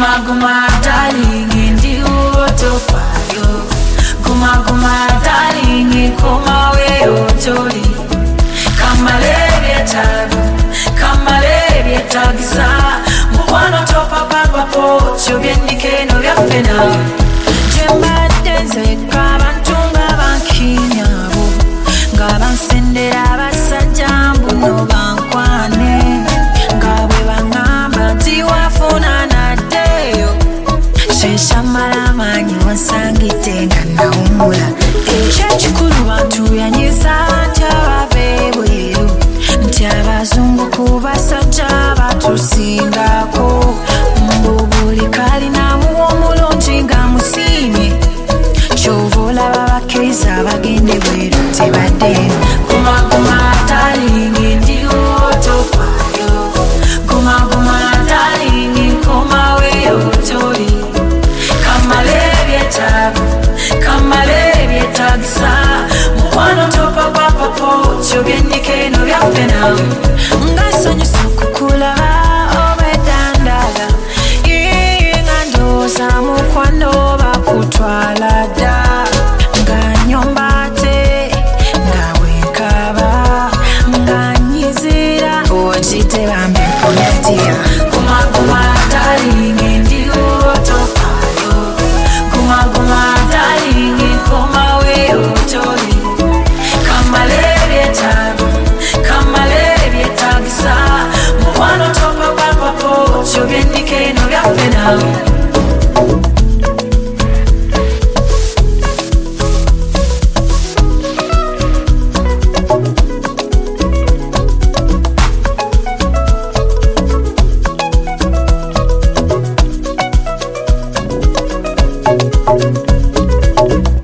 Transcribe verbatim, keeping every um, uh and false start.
Guma guma darling ndi utofayo. Guma guma darling koma we otoli. Kamalebye tabu, kamalebye tagisa. Mukwano topa papa po, chobyendike no byafena. Jemba denze kabantu nga bankinyabo. Nga bansendera basajja mbuno bankwane. Nga bwe bangamba nti wafuna naddeyo. Sheshamala manyi wansangite nga nawumula. Ekyekikulu bantu yanyiza nti abava ebweru. Nti abazungu ku basajja batusingako. Mbu buli kalinamu omulungi nga musiimye. Kyova olaba bakeiza bagende bweru tebaddeyo. Guma guma darling ndi utofayo. Guma guma darling koma we otoli. Kamalebye tabu, kamalebye tagisa. Mukwano topa papa po, chobyendike no byafena. Ngasanyusa okukulaba obwedandala. Nga ndowooza mukwano bakutwala dda. Nga nyomba ate, nga bwenkaba, nga nyizira. Okite bambi mponedya. Guma guma darling ndi utofayo. Guma guma darling koma we otoli. Kamalebye tabu, kamalebye tagisa. Mukwano topa papa po, chobyendike no byafena. Thank you.